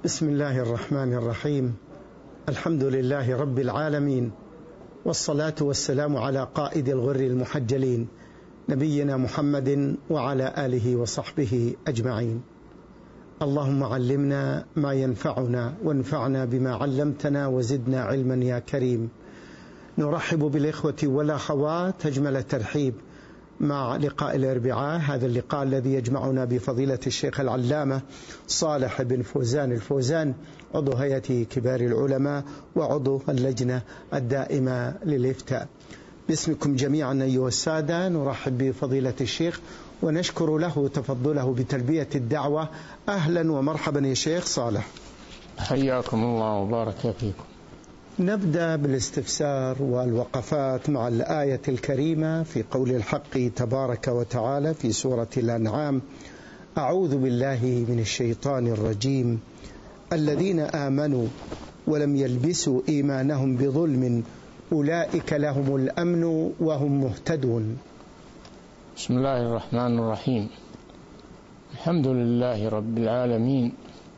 بسم الله الرحمن الرحيم. الحمد لله رب العالمين، والصلاة والسلام على قائد الغر المحجلين نبينا محمد وعلى آله وصحبه أجمعين. اللهم علمنا ما ينفعنا وانفعنا بما علمتنا وزدنا علما يا كريم. نرحب بالإخوة والأخوات أجمل الترحيب مع لقاء الأربعاء، هذا اللقاء الذي يجمعنا بفضيلة الشيخ العلامة صالح بن فوزان الفوزان، عضو هيئة كبار العلماء وعضو اللجنة الدائمة للإفتاء. باسمكم جميعا أيها السادة نرحب بفضيلة الشيخ ونشكر له تفضله بتلبية الدعوة. أهلا ومرحبا يا شيخ صالح. حياكم الله وبارك فيكم. نبدأ بالاستفسار والوقفات مع الآية الكريمة في قول الحق تبارك وتعالى في سورة الأنعام: أعوذ بالله من الشيطان الرجيم، الذين آمنوا ولم يلبسوا إيمانهم بظلم أولئك لهم الأمن وهم مهتدون. بسم الله الرحمن الرحيم. الحمد لله رب العالمين،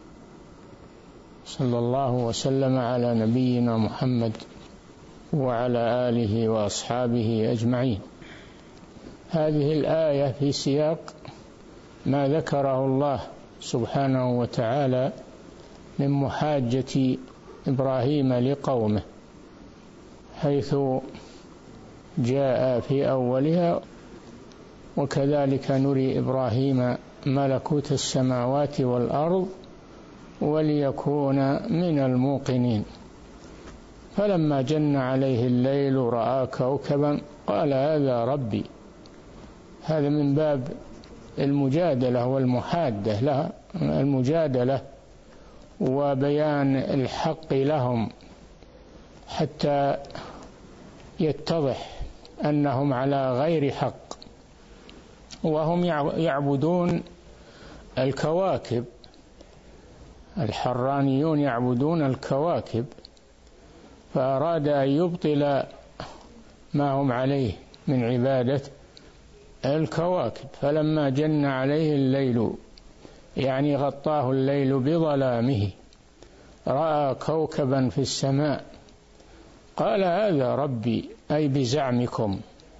صلى الله وسلم على نبينا محمد وعلى آله وأصحابه أجمعين. هذه الآية في سياق ما ذكره الله سبحانه وتعالى من محاجة إبراهيم لقومه، حيث جاء في أولها: وكذلك نري إبراهيم ملكوت السماوات والأرض وليكون من الموقنين. فلما جن عليه الليل رأى كوكبا قال هذا ربي. هذا من باب المجادلة والمحادة لها، المجادلة وبيان الحق لهم حتى يتضح أنهم على غير حق، وهم يعبدون الكواكب. الحرانيون يعبدون الكواكب، فأراد أن يبطل ما هم عليه من عبادة الكواكب. فلما جن عليه الليل، يعني غطاه الليل بظلامه، رأى كوكبا في السماء قال هذا ربي، أي بزعمكم.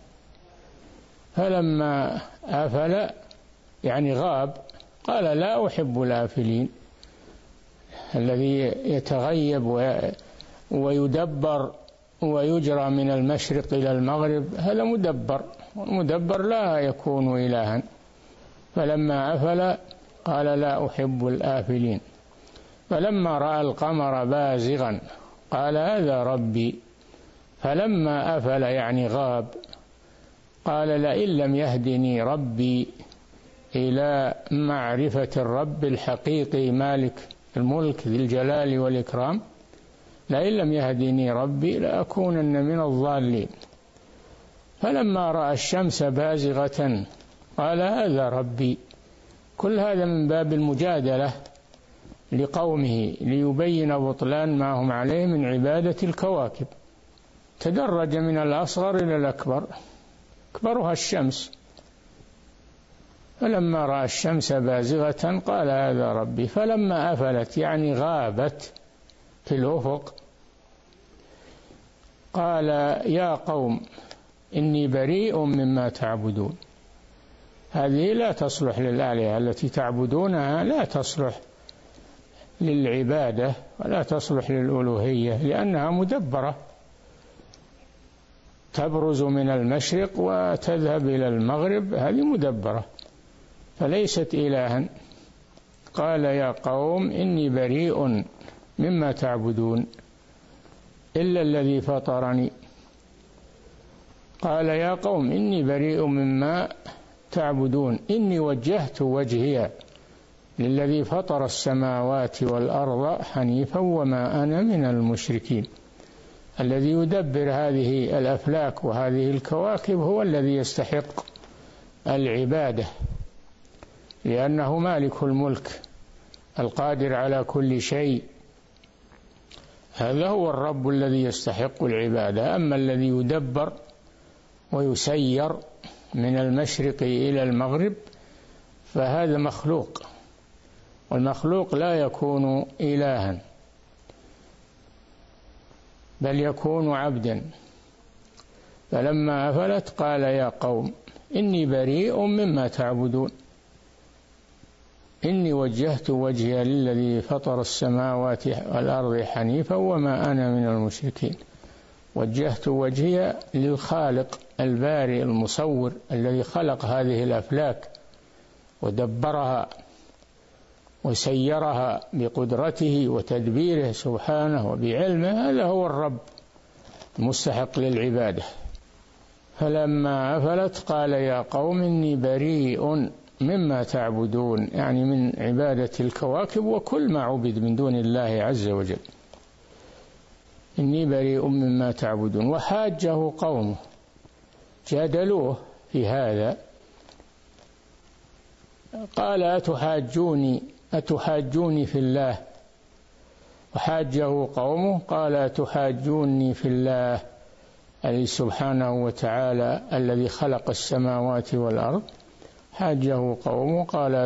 فلما أفل، يعني غاب، قال لا أحب الآفلين. الذي يتغيب ويدبر ويجرى من المشرق إلى المغرب هذا مدبر، والمدبر لا يكون إلها. فلما أفل قال لا أحب الآفلين. فلما رأى القمر بازغا قال هذا ربي. فلما أفل، يعني غاب، قال لئن لم يهدني ربي إلى معرفة الرب الحقيقي مالك الملك ذي الجلال والإكرام، لئن لم يهدني ربي لأكونن من الضالين. فلما رأى الشمس بازغة قال هذا ربي. كل هذا من باب المجادلة لقومه ليبين بطلان ما هم عليه من عبادة الكواكب. تدرج من الأصغر إلى الأكبر، أكبرها الشمس. فلما رأى الشمس بازغة قال هذا ربي. فلما أفلت، يعني غابت في الأفق، قال يا قوم إني بريء مما تعبدون. هذه لا تصلح للآلهة التي تعبدونها، لا تصلح للعبادة ولا تصلح للألوهية، لأنها مدبرة، تبرز من المشرق وتذهب إلى المغرب، هذه مدبرة فليست إلها. قال يا قوم إني بريء مما تعبدون إلا الذي فطرني. قال يا قوم إني بريء مما تعبدون إني وجهت وجهي للذي فطر السماوات والأرض حنيفا وما أنا من المشركين. الذي يدبر هذه الأفلاك وهذه الكواكب هو الذي يستحق العبادة، لأنه مالك الملك القادر على كل شيء. هذا هو الرب الذي يستحق العبادة. أما الذي يدبر ويسير من المشرق إلى المغرب فهذا مخلوق، والمخلوق لا يكون إلها بل يكون عبدا. فلما أفلت قال يا قوم إني بريء مما تعبدون إني وجهت وجهي للذي فطر السماوات والأرض حنيفا وما أنا من المشركين. وجهت وجهي للخالق البارئ المصور الذي خلق هذه الأفلاك ودبرها وسيرها بقدرته وتدبيره سبحانه وبعلمه. هذا هو الرب المستحق للعبادة. فلما أفلت قال يا قوم إني بريء مما تعبدون، يعني من عبادة الكواكب وكل ما عبد من دون الله عز وجل. إني بريء مما تعبدون. وحاجه قومه، جادلوه في هذا، قال أتحاجوني في الله. وحاجه قومه قال أتحاجوني في الله الذي سبحانه وتعالى الذي خلق السماوات والأرض. حاجه قومه قال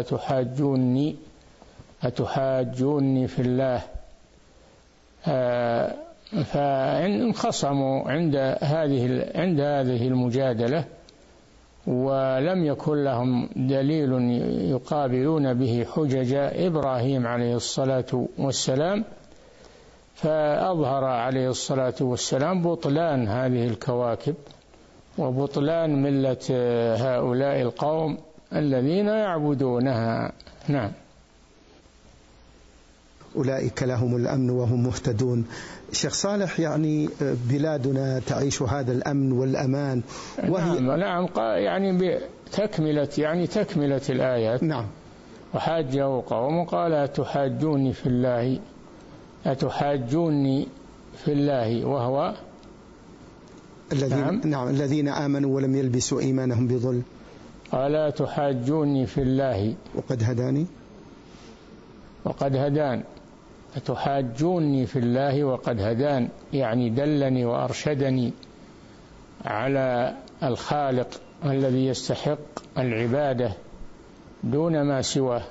أتحاجوني في الله. فانخصموا عند هذه المجادلة، ولم يكن لهم دليل يقابلون به حجج إبراهيم عليه الصلاة والسلام. فأظهر عليه الصلاة والسلام بطلان هذه الكواكب وبطلان ملة هؤلاء القوم الذين يعبدونها. نعم. أولئك لهم الأمن وهم مهتدون. شيخ صالح، يعني بلادنا تعيش هذا الأمن والأمان وهي نعم يعني تكملة الآيات. نعم. وحاجه قوم قال أتحاجوني في الله وهو الذين آمنوا ولم يلبسوا إيمانهم بظلم. قال أتحاجوني في الله وقد هدان. أتحاجوني في الله وقد هدان، يعني دلني وأرشدني على الخالق الذي يستحق العبادة دون ما سواه.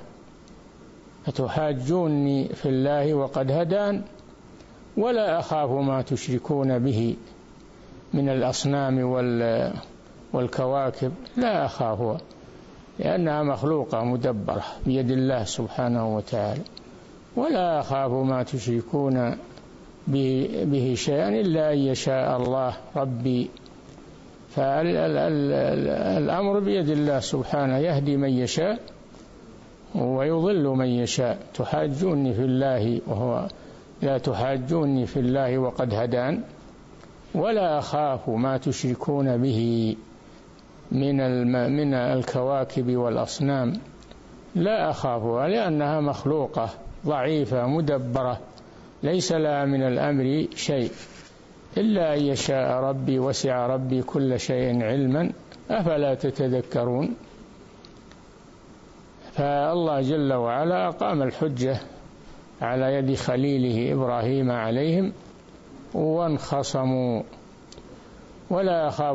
أتحاجوني في الله وقد هدان ولا أخاف ما تشركون به من الأصنام والكواكب، لا أخافها لأنها مخلوقة مدبرة بيد الله سبحانه وتعالى. ولا أخاف ما تشركون به شيئا إلا أن يشاء الله ربي. فالأمر بيد الله سبحانه، يهدي من يشاء ويضل من يشاء. تحاجوني في الله وهو لا تحاجوني في الله وقد هدان ولا أخاف ما تشركون به من الكواكب والأصنام، لا أخافها لأنها مخلوقة ضعيفة مدبرة ليس لها من الأمر شيء إلا أن يشاء ربي وسع ربي كل شيء علما أفلا تتذكرون. فالله جل وعلا أقام الحجة على يد خليله إبراهيم عليهم وانخصموا. ولا أخاف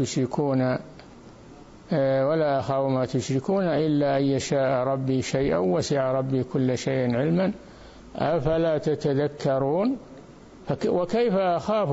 ما تشركون إلا أن يشاء ربي شيئا وسع ربي كل شيء علما أفلا تتذكرون. وكيف أخاف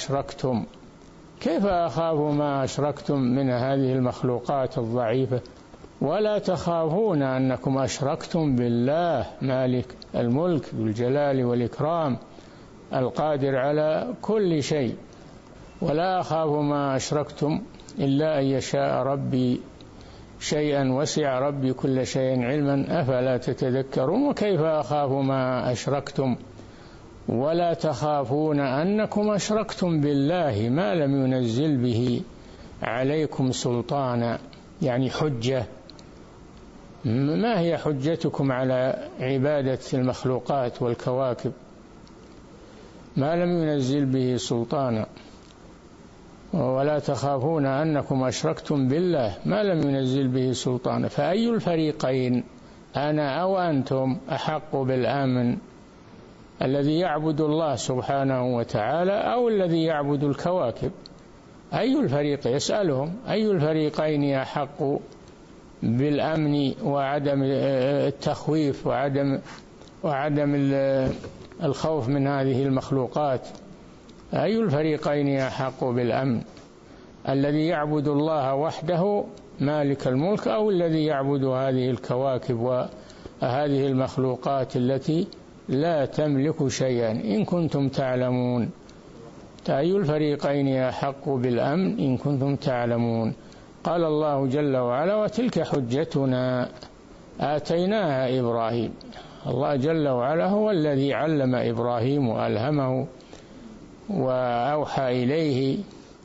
ما أشركتم من هذه المخلوقات الضعيفة ولا تخافون أنكم أشركتم بالله مالك الملك ذو الجلال والإكرام القادر على كل شيء. ولا أخاف ما أشركتم إلا أن يشاء ربي شيئا وسع ربي كل شيء علما أفلا تتذكرون. وكيف أخاف ما أشركتم ولا تخافون أنكم أشركتم بالله ما لم ينزل به عليكم سلطانا، يعني حجة. ما هي حجتكم على عبادة المخلوقات والكواكب؟ ما لم ينزل به سلطانا. ولا تخافون أنكم أشركتم بالله ما لم ينزل به سلطانا. فأي الفريقين أنا أو أنتم أحق بالأمن، الذي يعبد الله سبحانه وتعالى أو الذي يعبد الكواكب؟ أي الفريق يسألهم أي الفريقين أحق بالأمن وعدم التخويف وعدم الخوف من هذه المخلوقات. أي الفريقين أحق بالأمن؟ الذي يعبد الله وحده مالك الملك، أو الذي يعبد هذه الكواكب وهذه المخلوقات التي لا تملك شيئا؟ إن كنتم تعلمون. أي الفريقين أحق بالأمن إن كنتم تعلمون. قال الله جل وعلا: وتلك حجتنا آتيناها إبراهيم. الله جل وعلا هو الذي علم إبراهيم وألهمه وأوحى إليه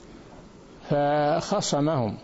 فخصمهم.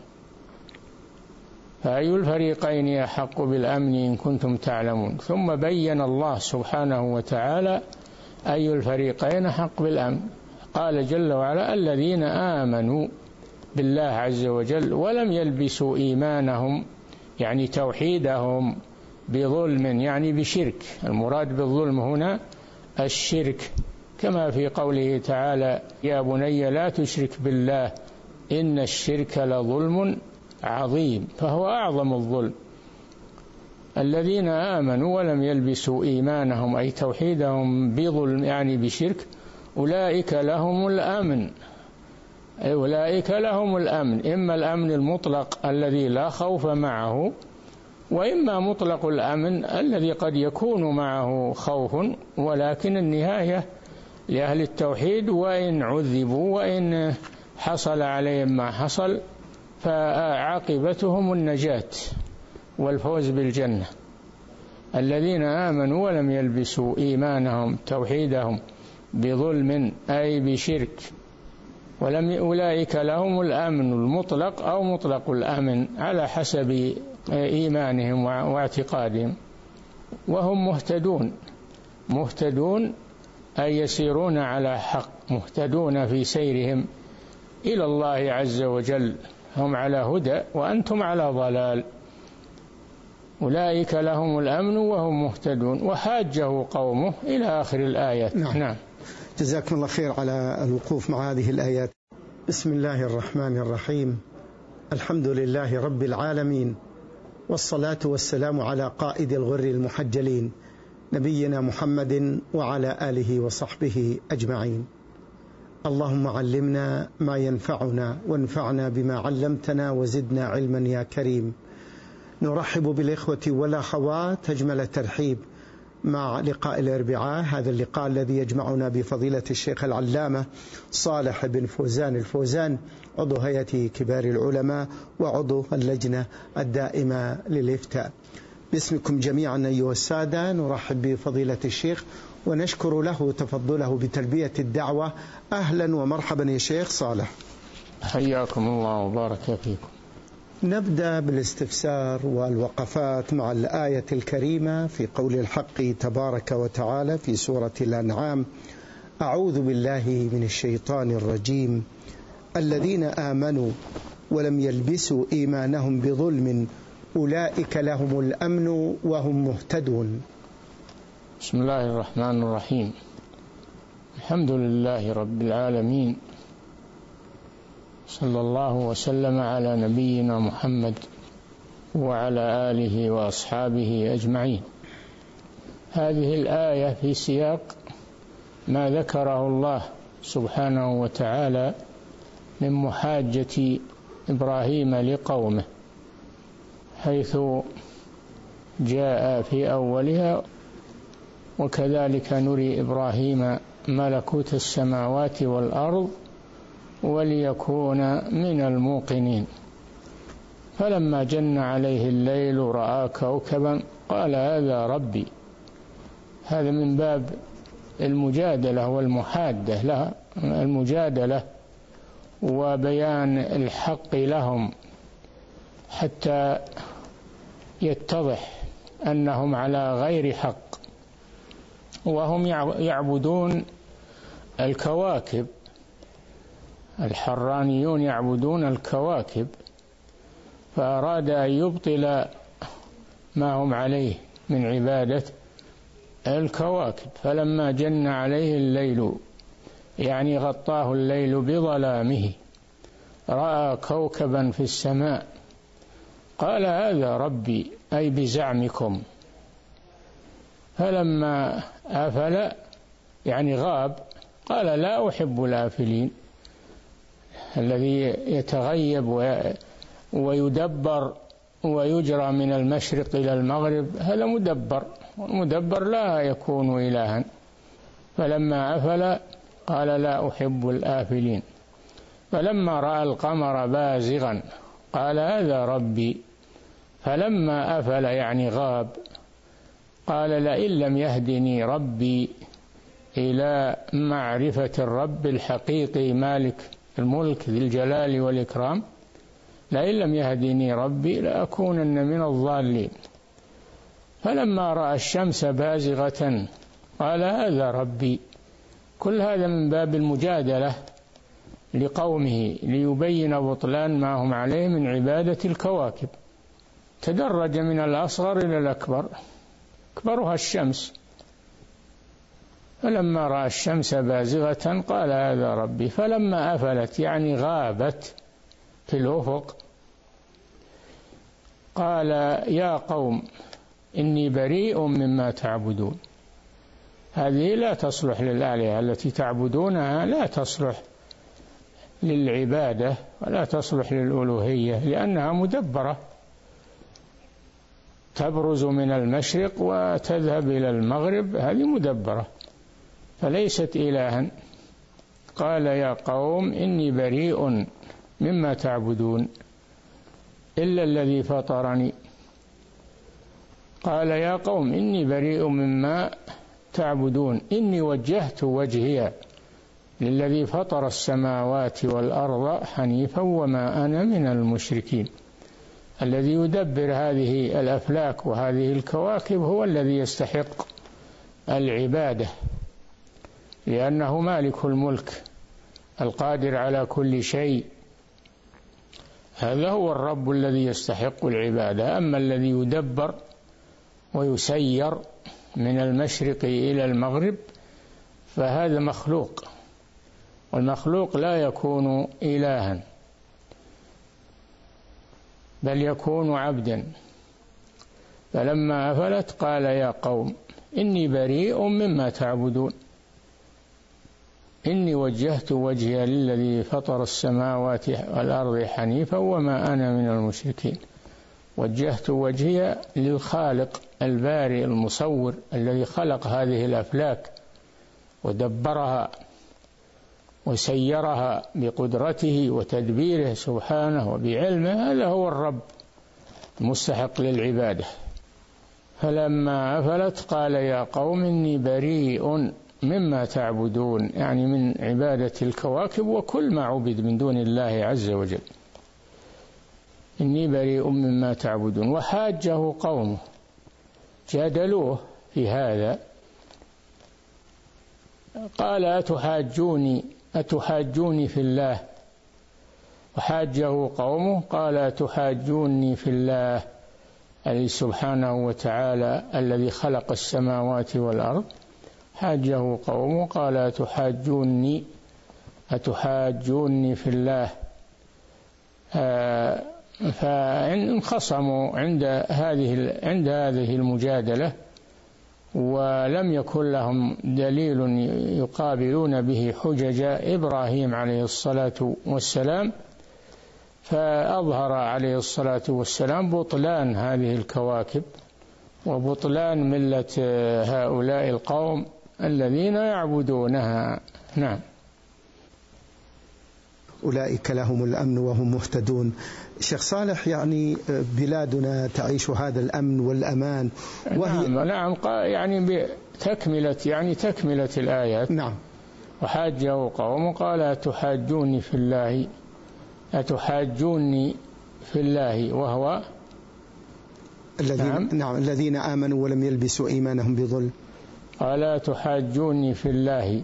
فأي الفريقين أحق بالأمن إن كنتم تعلمون. ثم بين الله سبحانه وتعالى أي الفريقين أحق بالأمن. قال جل وعلا: الذين آمنوا بالله عز وجل ولم يلبسوا إيمانهم، يعني توحيدهم، بظلم، يعني بشرك. المراد بالظلم هنا الشرك، كما في قوله تعالى: يا بني لا تشرك بالله إن الشرك لظلم عظيم. فهو أعظم الظلم. الذين آمنوا ولم يلبسوا إيمانهم أي توحيدهم بظلم، يعني بشرك، أولئك لهم الأمن. أولئك لهم الأمن، إما الأمن المطلق الذي لا خوف معه، وإما مطلق الأمن الذي قد يكون معه خوف، ولكن النهاية لأهل التوحيد، وإن عذبوا وإن حصل عليهم ما حصل فعاقبتهم النجاة والفوز بالجنة. الذين آمنوا ولم يلبسوا إيمانهم توحيدهم بظلم أي بشرك أولئك لهم الأمن المطلق أو مطلق الأمن على حسب إيمانهم واعتقادهم، وهم مهتدون أي يسيرون على حق، مهتدون في سيرهم إلى الله عز وجل. هم على هدى وأنتم على ضلال. أولئك لهم الأمن وهم مهتدون. وحاجه قومه إلى آخر الآيات. نعم. جزاكم الله خير على الوقوف مع هذه الآيات. بسم الله الرحمن الرحيم. الحمد لله رب العالمين، والصلاة والسلام على قائد الغر المحجلين نبينا محمد وعلى آله وصحبه أجمعين. اللهم علمنا ما ينفعنا وانفعنا بما علمتنا وزدنا علما يا كريم. نرحب بالإخوة والأخوات أجمل الترحيب مع لقاء الأربعاء، هذا اللقاء الذي يجمعنا بفضيلة الشيخ العلامة صالح بن فوزان الفوزان، عضو هيئة كبار العلماء وعضو اللجنة الدائمة للإفتاء. باسمكم جميعا أيها السادة نرحب بفضيلة الشيخ ونشكر له تفضله بتلبية الدعوة. أهلا ومرحبا يا شيخ صالح. حياكم الله وبارك فيكم. نبدأ بالاستفسار والوقفات مع الآية الكريمة في قول الحق تبارك وتعالى في سورة الأنعام: أعوذ بالله من الشيطان الرجيم، الذين آمنوا ولم يلبسوا إيمانهم بظلم أولئك لهم الأمن وهم مهتدون. بسم الله الرحمن الرحيم. الحمد لله رب العالمين، صلى الله وسلم على نبينا محمد وعلى آله وأصحابه أجمعين. هذه الآية في سياق ما ذكره الله سبحانه وتعالى من محاجة إبراهيم لقومه، حيث جاء في أولها: وكذلك نري إبراهيم ملكوت السماوات والأرض وليكون من الموقنين. فلما جن عليه الليل رأى كوكبا قال هذا ربي. هذا من باب المجادلة والمحادة له، المجادلة وبيان الحق لهم حتى يتضح أنهم على غير حق، وهم يعبدون الكواكب. الحرانيون يعبدون الكواكب، فأراد أن يبطل ما هم عليه من عبادة الكواكب. فلما جن عليه الليل، يعني غطاه الليل بظلامه، رأى كوكبا في السماء قال هذا ربي أي بزعمكم. فلما آفل يعني غاب قال لا أحب الآفلين. الذي يتغيب ويدبر ويجرى من المشرق إلى المغرب هذا مدبر، والمدبر لا يكون إلها. فلما أفل قال لا أحب الآفلين. فلما رأى القمر بازغا قال هذا ربي. فلما أفل يعني غاب قال لئن لم يهدني ربي إلى معرفة الرب الحقيقي مالك الملك ذي الجلال والإكرام، لئن لم يهدني ربي لأكونن من الضالين. فلما رأى الشمس بازغة قال هذا ربي. كل هذا من باب المجادلة لقومه ليبين بطلان ما هم عليه من عبادة الكواكب. تدرج من الأصغر إلى الأكبر، أكبرها الشمس. فلما رأى الشمس بازغة قال هذا ربي. فلما أفلت يعني غابت في الأفق قال يا قوم إني بريء مما تعبدون. هذه لا تصلح للآلهة التي تعبدونها، لا تصلح للعبادة ولا تصلح للألوهية، لأنها مدبرة تبرز من المشرق وتذهب إلى المغرب، هذه مدبرة فليست إلها. قال يا قوم إني بريء مما تعبدون إلا الذي فطرني. قال يا قوم إني بريء مما تعبدون إني وجهت وجهي للذي فطر السماوات والأرض حنيفا وما أنا من المشركين. الذي يدبر هذه الأفلاك وهذه الكواكب هو الذي يستحق العبادة، لأنه مالك الملك القادر على كل شيء. هذا هو الرب الذي يستحق العبادة. أما الذي يدبر ويسير من المشرق إلى المغرب فهذا مخلوق، والمخلوق لا يكون إلها بل يكون عبدا. فلما أفلت قال يا قوم إني بريء مما تعبدون إني وجهت وجهي للذي فطر السماوات والأرض حنيفا وما أنا من المشركين. وجهت وجهي للخالق البارئ المصور الذي خلق هذه الأفلاك ودبرها وسيرها بقدرته وتدبيره سبحانه وبعلمه. هذا هو الرب المستحق للعبادة. فلما أفلت قال يا قوم إني بريء مما تعبدون، يعني من عبادة الكواكب وكل ما عبد من دون الله عز وجل. إني بريء مما تعبدون. وحاجه قومه، جادلوه في هذا. قال أتحاجوني في الله. وحاجه قومه قال أتحاجوني في الله الذي سبحانه وتعالى الذي خلق السماوات والأرض. حاجه قومه قال أتحاجوني في الله. فانخصموا عند هذه المجادلة، ولم يكن لهم دليل يقابلون به حجج إبراهيم عليه الصلاة والسلام. فأظهر عليه الصلاة والسلام بطلان هذه الكواكب وبطلان ملة هؤلاء القوم الذين يعبدونها. نعم. أولئك لهم الأمن وهم مهتدون. شيخ صالح، يعني بلادنا تعيش هذا الأمن والأمان وهي نعم يعني تكملة الآيات. نعم. وحاجه قوم قال أتحاجوني في الله وهو الذين آمنوا ولم يلبسوا إيمانهم بظلم. قال أتحاجوني في الله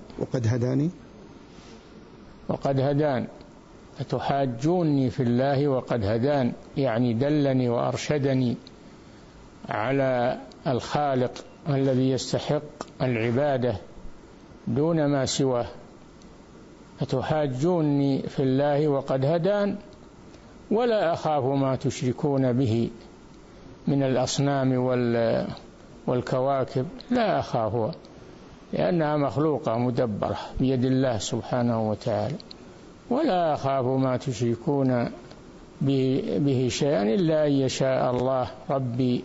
وقد هدان. أتحاجوني في الله وقد هدان، يعني دلني وأرشدني على الخالق الذي يستحق العبادة دون ما سواه. أتحاجوني في الله وقد هدان ولا أخاف ما تشركون به من الأصنام والكواكب، لا أخافها لأنها مخلوقة مدبرة بيد الله سبحانه وتعالى. ولا أخاف ما تشركون به شيئا إلا أن يشاء الله ربي.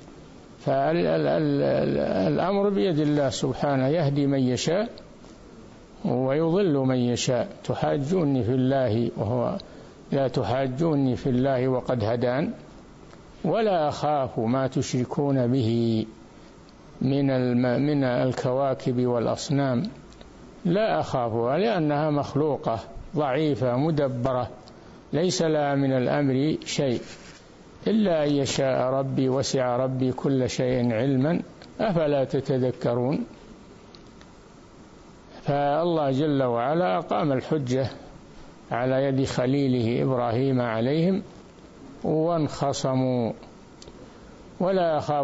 فالأمر بيد الله سبحانه، يهدي من يشاء ويضل من يشاء. تحاجوني في الله وهو لا تحاجوني في الله وقد هدان. ولا أخاف ما تشركون به من الكواكب والأصنام، لا أخافها لأنها مخلوقة ضعيفة مدبرة ليس لها من الأمر شيء إلا أن يشاء ربي، وسع ربي كل شيء علما، أفلا تتذكرون. فالله جل وعلا أقام الحجة على يد خليله إبراهيم عليهم وانخصموا. ولا أخاف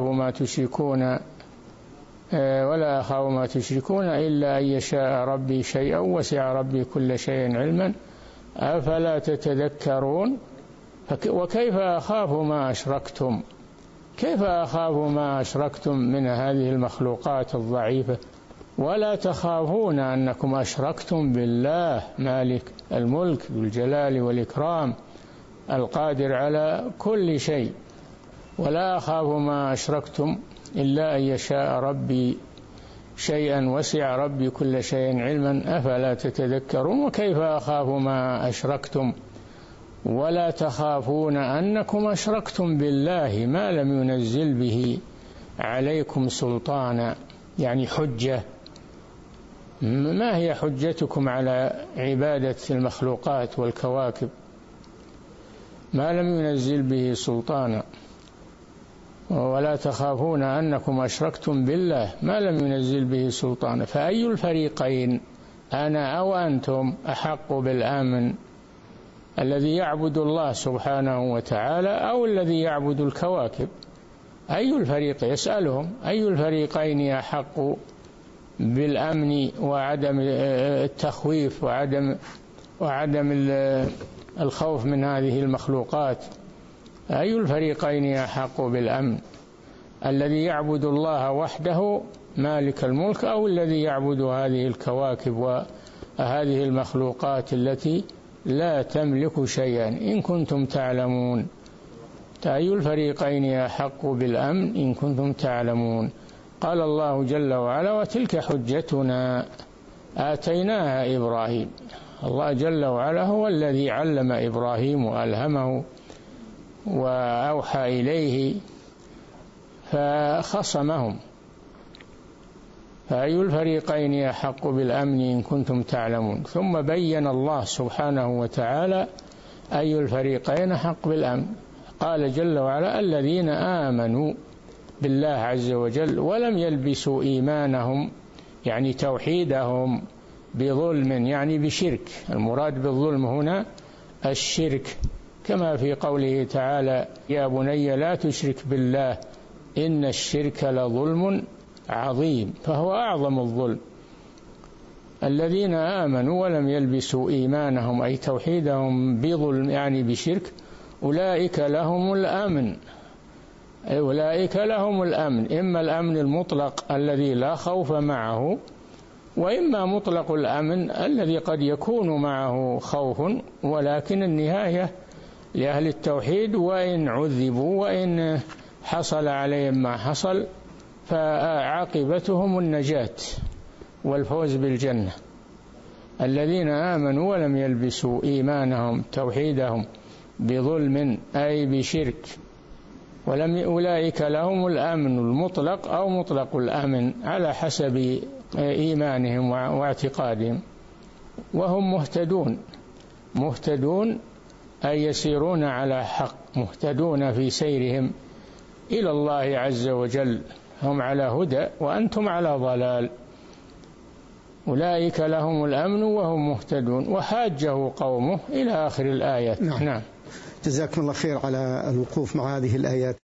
ما تشركون إلا أن يشاء ربي شيئا وسع ربي كل شيء علما، أفلا تتذكرون. وكيف أخاف ما أشركتم؟ كيف أخاف ما أشركتم من هذه المخلوقات الضعيفة ولا تخافون أنكم أشركتم بالله مالك الملك ذو الجلال والإكرام القادر على كل شيء؟ ولا أخاف ما أشركتم إلا أن يشاء ربي شيئا وسع ربي كل شيء علما، أفلا تتذكرون. وكيف أخاف ما أشركتم ولا تخافون أنكم أشركتم بالله ما لم ينزل به عليكم سلطانا، يعني حجة. ما هي حجتكم على عبادة المخلوقات والكواكب؟ ما لم ينزل به سلطانا. ولا تخافون أنكم أشركتم بالله ما لم ينزل به سلطانا. فأي الفريقين أنا أو أنتم أحق بالأمن؟ الذي يعبد الله سبحانه وتعالى أو الذي يعبد الكواكب؟ أي الفريق يسألهم أي الفريقين أحق بالأمن وعدم التخويف وعدم الخوف من هذه المخلوقات؟ أي الفريقين أحق بالأمن؟ الذي يعبد الله وحده مالك الملك أو الذي يعبد هذه الكواكب وهذه المخلوقات التي لا تملك شيئا؟ إن كنتم تعلمون. أي الفريقين أحق بالأمن إن كنتم تعلمون. قال الله جل وعلا: وتلك حجتنا آتيناها إبراهيم. الله جل وعلا هو الذي علم إبراهيم وألهمه وأوحى إليه فخصمهم. فأي الفريقين أحق بالأمن إن كنتم تعلمون. ثم بين الله سبحانه وتعالى أي الفريقين أحق بالأمن. قال جل وعلا: الذين آمنوا بالله عز وجل ولم يلبسوا إيمانهم، يعني توحيدهم، بظلم، يعني بشرك. المراد بالظلم هنا الشرك، كما في قوله تعالى: يا بني لا تشرك بالله إن الشرك لظلم عظيم. فهو أعظم الظلم. الذين آمنوا ولم يلبسوا إيمانهم أي توحيدهم بظلم، يعني بشرك، أولئك لهم الأمن. أولئك لهم الأمن، إما الأمن المطلق الذي لا خوف معه، وإما مطلق الأمن الذي قد يكون معه خوف، ولكن النهاية لأهل التوحيد، وإن عذبوا وإن حصل عليهم ما حصل فعاقبتهم النجاة والفوز بالجنة. الذين آمنوا ولم يلبسوا إيمانهم توحيدهم بظلم أي بشرك أولئك لهم الأمن المطلق أو مطلق الأمن على حسب إيمانهم واعتقادهم، وهم مهتدون أي يسيرون على حق، مهتدون في سيرهم إلى الله عز وجل. هم على هدى وأنتم على ضلال. أولئك لهم الأمن وهم مهتدون. وحاجه قومه إلى آخر الآيات. نعم. جزاكم الله خير على الوقوف مع هذه الآيات.